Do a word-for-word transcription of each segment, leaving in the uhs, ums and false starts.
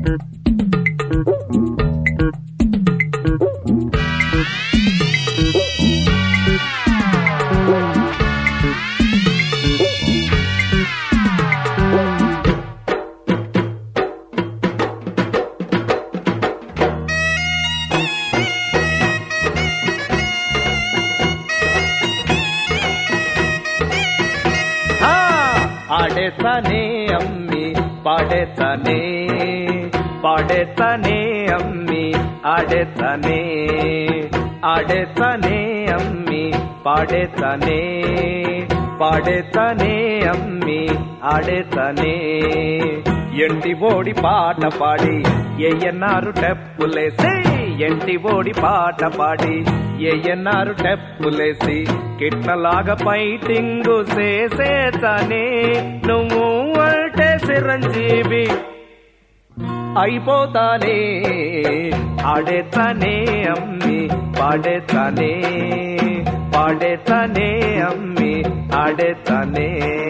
ఆడేతానే అమ్మి పాడేతానే పాడేతానే అమ్మి ఆడేతానే ఆడేతానే అమ్మి పాడేతానే పాడేతానే అమ్మి ఆడేతానే ఎంటి ఓడి పాట పాడి ఏయన్నారు టెప్పులేసి ఎంటి ఓడి పాట పాడి ఏయన్నారు టెప్పులేసి కిట్నలాగా ఫైటింగు చేసేతానే నువ్వు అంటే చిరంజీవి అయిపోతానే ఆడేతానే అమ్మి పాడేతానే పాడేతానే అమ్మి ఆడేతానే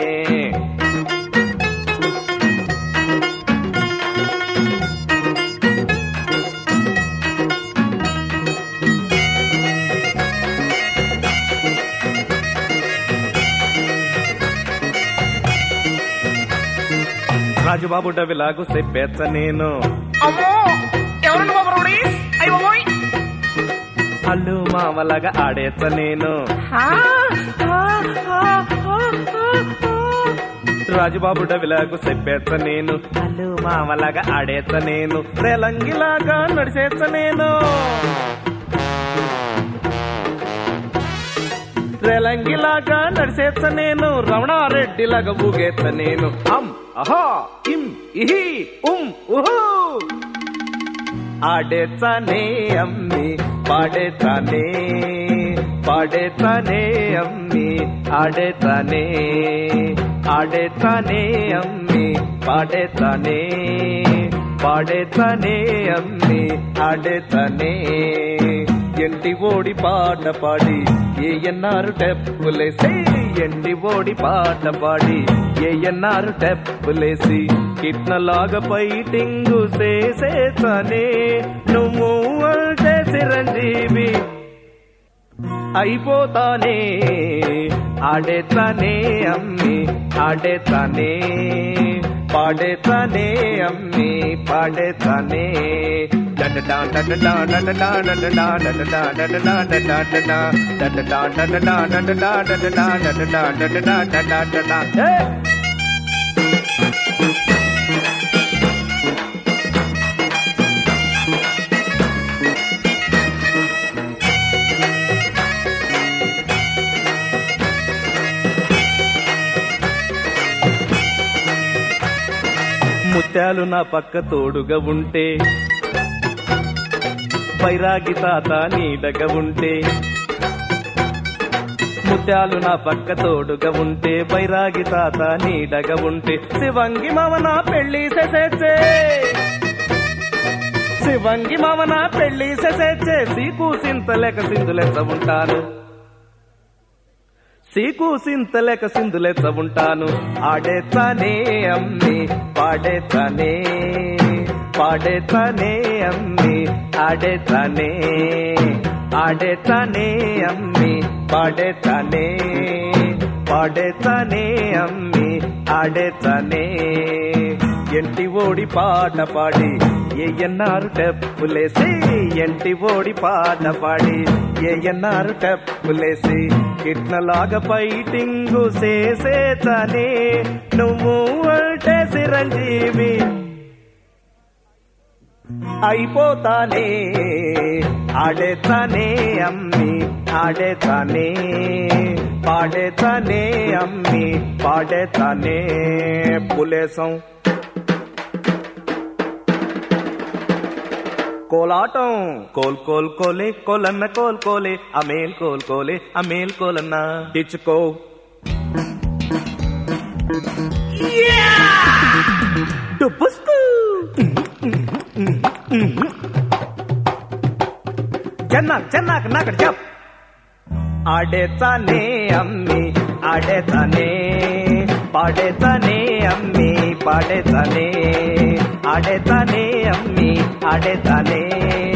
రాజుబాబు డవిలాగు చెప్పేచ్చ నేను అల్లు మామలాగా ఆడేచ్చ నేను రాజుబాబు డవిలాగు చెప్పేచ్చ నేను అల్లు మామలాగా ఆడేచ్చ నేను రేలంగిలాగా నడిచేచ్చ నేను రేలంగిలాగా నడిచేచ్చ నేను రమణారెడ్డిలాగా ఊగేచ్చ నేను అమ్ అహా ఇం ఇహి ఉం ఉహు ఆడేతానే అమ్మి పాడేతానే పాడేతానే అమ్మి ఆడేతానే ఆడేతానే అమ్మి పాడేతానే పాడేతానే అమ్మి ఆడేతానే ఎంటి ఓడి పాట పాడి ఏయన్నారు టెప్పులేసి ఎంటి ఓడి పాట పాడి ఏయన్నారు టెప్పులేసి కిట్నలాగా ఫైటింగు చేసేతానే నువ్వు అంటే చిరంజీవి అయిపోతానే ఆడేతానే అమ్మి ఆడేతానే పాడేతానే అమ్మి పాడేతానే ముత్యాలు నా పక్క తోడుగా ఉంటే బైరాగి తాత నీడగా ఉంటే ముత్యాలు నా పక్క తోడుగా ఉంటే బైరాగి తాత నీడగా ఉంటే శివంగి మామ నా పెళ్లి చేసేచ్చే శివంగి మామ నా పెళ్లి చేసేచ్చే సీకు సింతలేక సింధులెచ్చ ఉంటాను సీకు సింతలేక సింధులెచ్చ ఉంటాను ఆడేతానే అమ్మి పాడేతానే పాడేతానే అమ్మి ఆడేతానే ఆడేతానే అమ్మి పాడేతానే పాడేతానే అమ్మి ఆడేతానే ఎంటి ఓడి పాట పాడి ఏయన్నారు టెప్పులేసి ఎంటి ఓడి పాట పాడి ఏయన్నారు టెప్పులేసి కిట్నలాగా ఫైటింగు చేసేతానే నువ్వు అంటే చిరంజీవి అయిపోతానే ఆడేతానే అమ్మి ఆడేతానే పాడేతానే అమ్మి పాడేతానే పులేసం కోలాటం కోల్ కోల్ కోలే కోలన్న కోల్ కోలే అమేల్ కోల్ కోలే అమేల్ కోలన్న డిచ్చుకో డుబ్బుస్కు చెన్నాక్ చెన్నాక్ నాకడ చెప్ ఆడేతానే అమ్మి ఆడేతానే పాడేతానే అమ్మి పాడేతానే ఆడేతానే అమ్మి ఆడేతానే